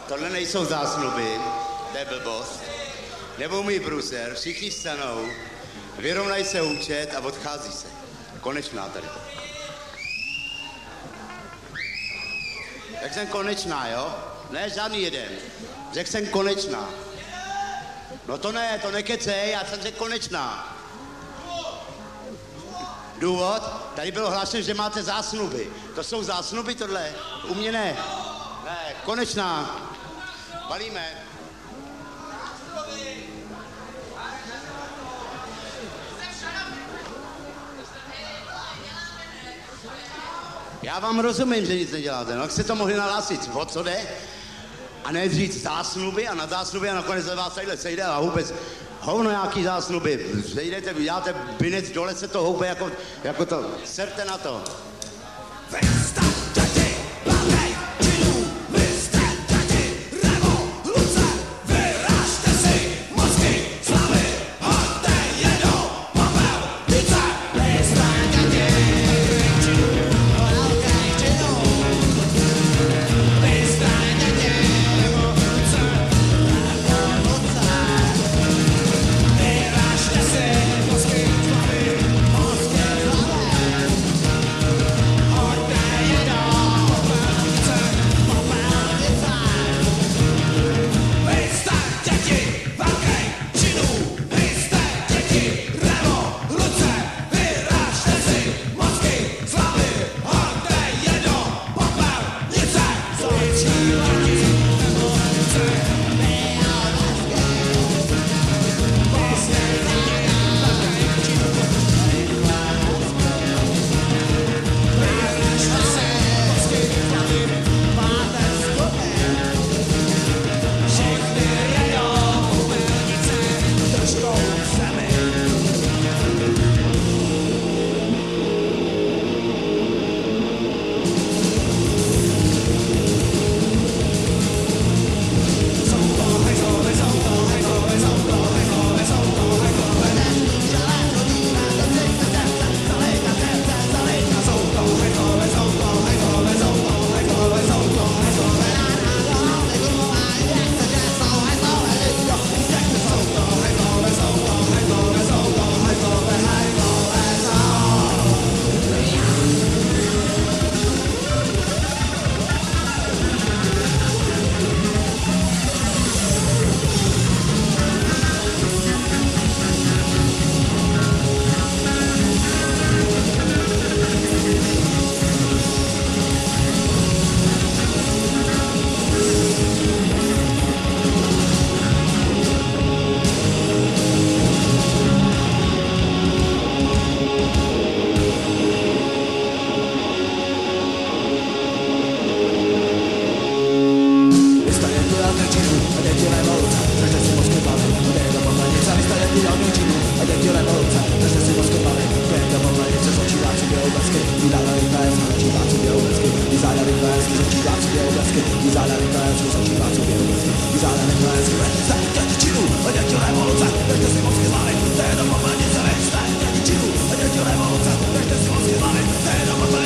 Tohle nejsou zásnuby, to je blbost. Neumí bruser, všichni stanou, vyrovnají se účet a odchází se. Konečná tady. Tak jsem konečná, jo? Ne, žádný jeden. Řekl jsem konečná. No to ne, to nekecej, já jsem řekl konečná. Důvod? Tady bylo hlášeno, že máte zásnuby. To jsou zásnuby tohle? U mě ne. Ne, konečná. Balíme. Já vám rozumím, že nic neděláte, no jak jste to mohli nahlásit, o co jde? A ne říct zásnuby a na zásnuby a nakonec se vás tadyhle sejde a vůbec hovno nějaký zásnuby. Sejdete, děláte binec, dole se to houpe jako to, serte na to. Revoluce, nechte si mozky zbavit,